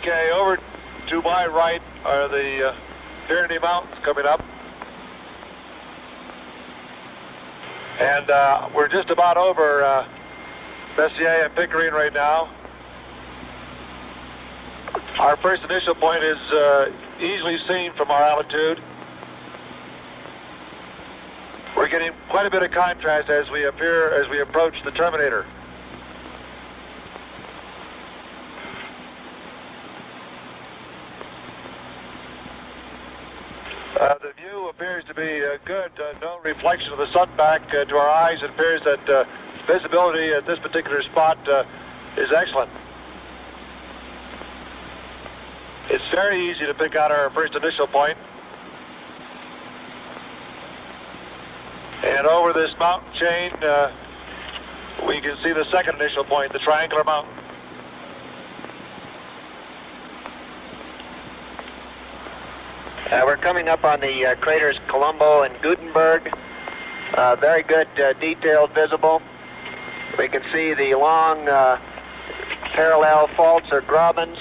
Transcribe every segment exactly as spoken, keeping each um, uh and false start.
Okay, over to my right are the uh, Pyrenees Mountains coming up. And uh, we're just about over uh, Messier and Pickering right now. Our first initial point is uh, easily seen from our altitude. We're getting quite a bit of contrast as we appear, as we approach the terminator. Uh, the view appears to be uh, good. Uh, no reflection of the sun back uh, to our eyes. It appears that uh, visibility at this particular spot uh, is excellent. It's very easy to pick out our first initial point. And over this mountain chain, uh, we can see the second initial point, the triangular mountain. Uh, we're coming up on the uh, craters Colombo and Gutenberg. Uh, very good uh, detailed visible. We can see the long uh, parallel faults or grabens.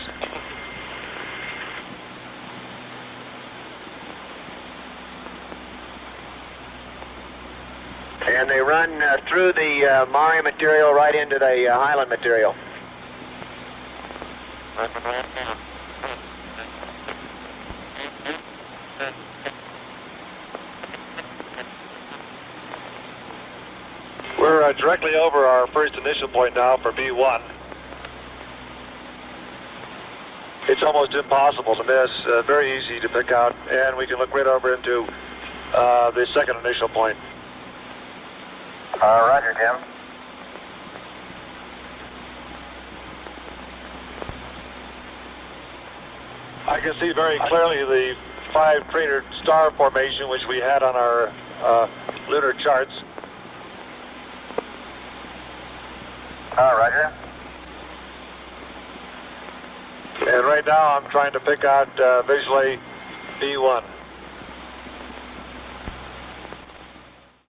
And they run uh, through the uh, Mare material right into the uh, highland material. We're uh, directly over our first initial point now for B one. It's almost impossible to miss, uh, very easy to pick out, and we can look right over into uh, the second initial point. Uh, roger, Jim. I can see very clearly the five crater star formation which we had on our uh, lunar charts. Uh, roger. And right now I'm trying to pick out uh, visually B one.